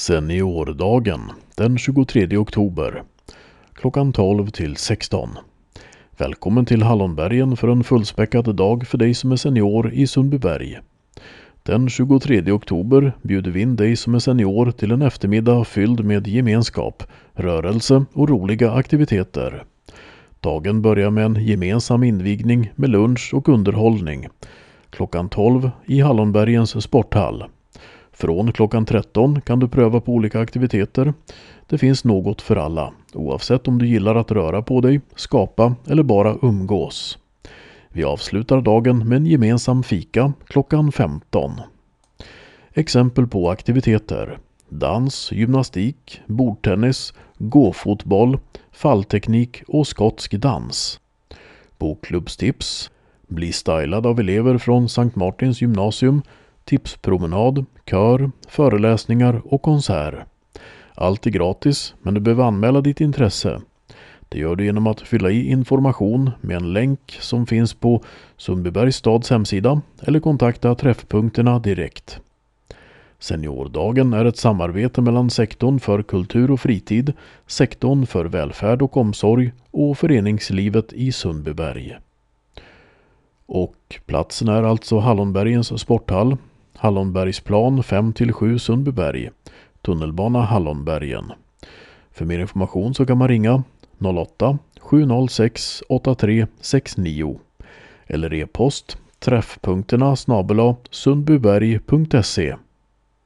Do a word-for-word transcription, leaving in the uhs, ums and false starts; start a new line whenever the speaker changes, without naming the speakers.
Seniordagen den tjugotredje oktober klockan tolv till sexton. Välkommen till Hallonbergen för en fullspäckad dag för dig som är senior i Sundbyberg. Den tjugotredje oktober bjuder vi in dig som är senior till en eftermiddag fylld med gemenskap, rörelse och roliga aktiviteter. Dagen börjar med en gemensam invigning med lunch och underhållning. Klockan tolv i Hallonbergens sporthall. Från klockan tretton kan du pröva på olika aktiviteter. Det finns något för alla, oavsett om du gillar att röra på dig, skapa eller bara umgås. Vi avslutar dagen med en gemensam fika klockan femton. Exempel på aktiviteter: dans, gymnastik, bordtennis, gåfotboll, fallteknik och skotsk dans. Bokklubbstips: bli stylad av elever från Sankt Martins gymnasium, tipspromenad, kör, föreläsningar och konsert. Allt är gratis, men du behöver anmäla ditt intresse. Det gör du genom att fylla i information med en länk som finns på Sundbybergs stads hemsida eller kontakta träffpunkterna direkt. Seniordagen är ett samarbete mellan sektorn för kultur och fritid, sektorn för välfärd och omsorg och föreningslivet i Sundbyberg. Och platsen är alltså Hallonbergens sporthall, Hallonbergsplan fem till sju Sundbyberg, tunnelbana Hallonbergen. För mer information så kan man ringa noll åtta sju noll sex åtta tre sex nio eller e-post träffpunkterna snabel-a sundbyberg punkt se.